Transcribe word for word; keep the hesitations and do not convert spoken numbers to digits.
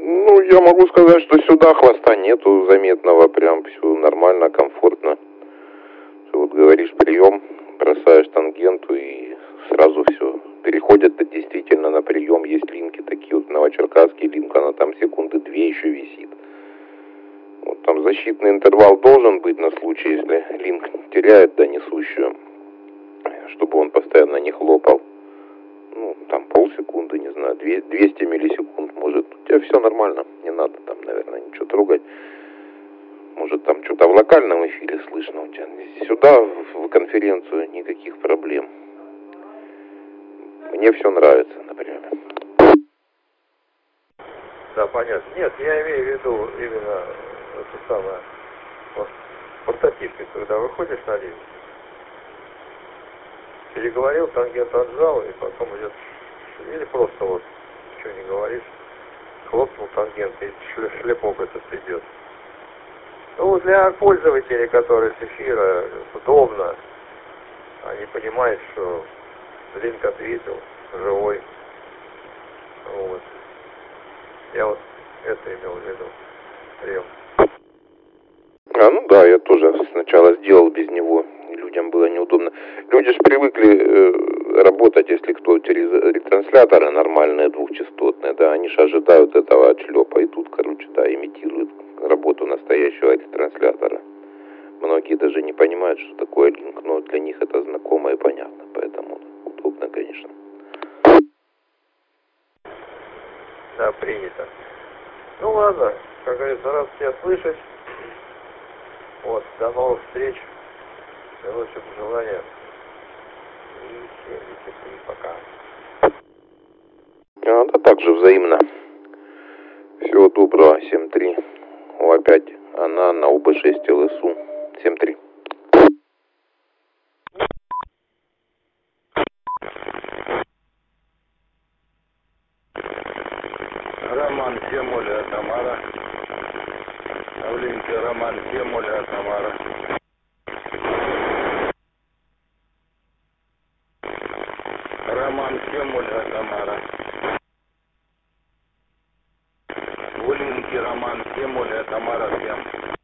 Ну, я могу сказать, что сюда хвоста нету заметного, прям все нормально, комфортно. Ты вот говоришь прием, бросаешь тангенту и сразу все. Переходят действительно на прием, есть линки такие, вот Новочеркасский линк, она там секунды две еще висит. Вот там защитный интервал должен быть на случай, если линк теряет до несущую, чтобы он постоянно не хлопал. Ну, там полсекунды, не знаю, двести миллисекунд, может. У тебя все нормально, не надо там, наверное, ничего трогать. Может, там что-то в локальном эфире слышно у тебя. Сюда, в конференцию, никаких проблем. Мне все нравится, например. Да, понятно. Нет, я имею в виду именно это самое, вот, по статистике, когда выходишь на линию, переговорил, тангент отжал, и потом идет, или просто вот, что не говоришь, хлопнул тангент, и шлепок этот идет. Ну, для пользователей, которые с эфира, удобно, они понимают, что линк ответил, живой. Вот. Я вот это имел в виду. Прием. А, ну да, я тоже сначала сделал без него. Людям было неудобно. Люди же привыкли э, работать, если кто через ретрансляторы нормальные двухчастотные, да, они же ожидают этого отшлепа. И тут, короче, да, имитируют работу настоящего ретранслятора. Многие даже не понимают, что такое линк, но для них это знакомо и понятно, поэтому удобно, конечно. Да, принято. Ну ладно, как говорится, рад тебя слышать. Вот, до новых встреч. Наилучшие пожелания. И семьдесят три, пока. А, да так же взаимно. Всего доброго, семь три. О, опять она на У Б шесть Л С У. семь три. Роман Семуля, Тамара. В линке Роман Семуля, Тамара. Роман Семуля, Тамара. В линке Роман Семуля, Тамара, всем.